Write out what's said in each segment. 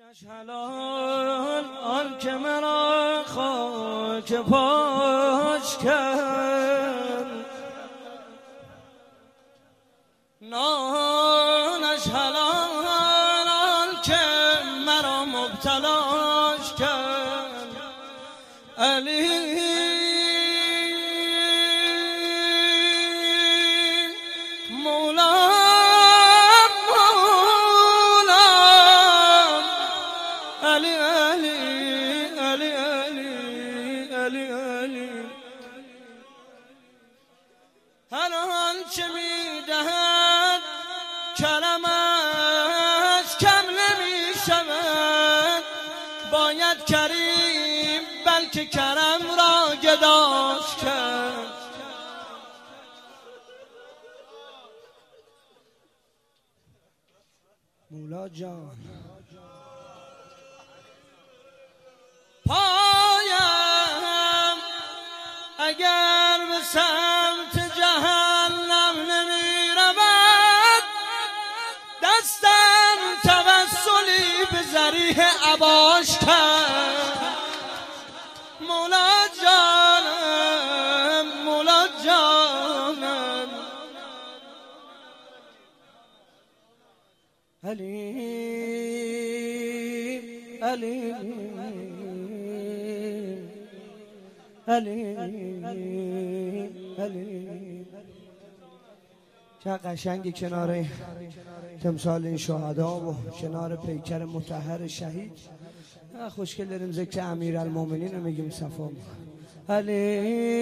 حلال آن که مرا خاک پاش کرد، نانش حلال آن که مرا مبتلاش کرد. علی هر آنچه میدهد کرمش کم نمی شود، باید کریم بلکه کرم را گداش کرد. مولا جان پایم اگر به سمت جهنم نمی رود، دستم توسلی به ذریح عباش کرد. مولا جانم مولا جانم علی علی علی علی. چه قشنگی کنار تمثال این شهدا و کنار پیکر مطهر شهید. خوشگل داریم ذکر امیرالمومنین رو میگیم صفا. علی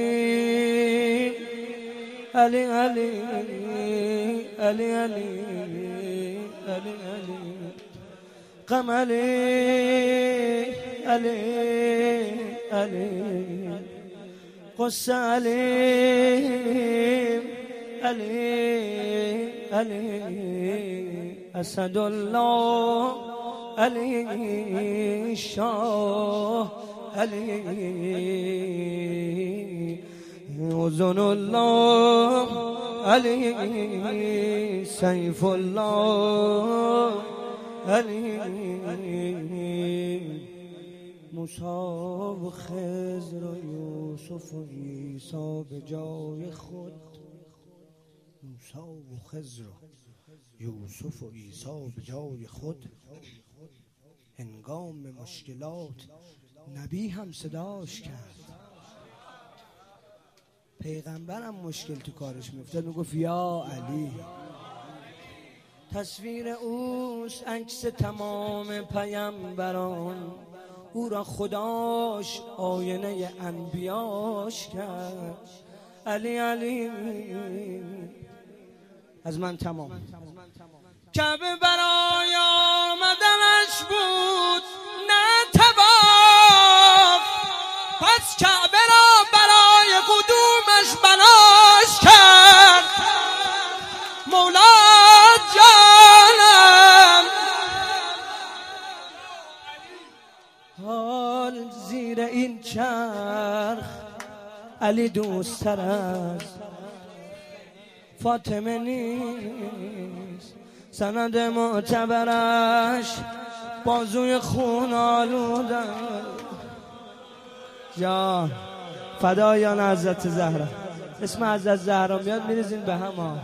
علی علی علی علی علی علی قم علی علی علی قص علی علی علی اسد الله علی شاه علی اذن الله علی سیف الله علی موسی و خضر و یوسف و عیسی به جای خود. موسی و خضر و یوسف و عیسی به جای خود. هنگام مشکلات نبی هم صداش کرد. پیغمبرم مشکل تو کارش میفتاد میگفت یا علی. تصویر اوست عکس تمام پیامبران، او را خداش آینه انبیاش کرد. علی علی از من تمام. کعبه برای آمدنش بود نه طواف، پس کعبه را برای قدومش بناش کرد. مولا جانم حال زیر این چرخ علی دوست‌تر از فاطمه نیست. سند معتبرش بازوی خون آلوده. جان فدایان حضرت زهرا. اسم حضرت زهرا میاد میریزین به هم.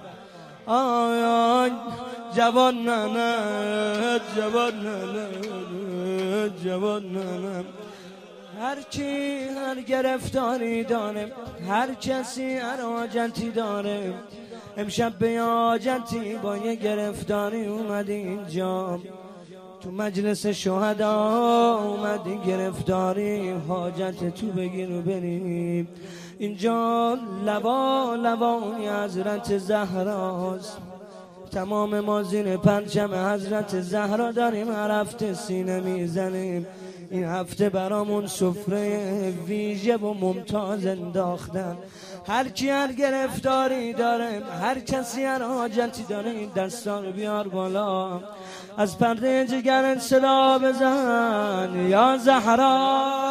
آی جوان نه جوان نه جوان نه. هر کی هر گرفتاری داره، هر کسی هر حاجتی داره. امشب به حاجتی با یه گرفتاری اومدی اینجا، تو مجلس شهدا اومدی گرفتاری حاجت تو بگیر و بریم. اینجا لوانی حضرت زهراست. تمام ما زیر پرچم حضرت زهرا داریم هر هفته سینه میزنیم. این هفته برامون سفره ویژه و ممتاز انداختن. هر کی هر گرفتاری داره، هر کسی هر حاجتی داره، این دستا رو بیار بالا. از پرده جگرت صدا بزن یا زهرا.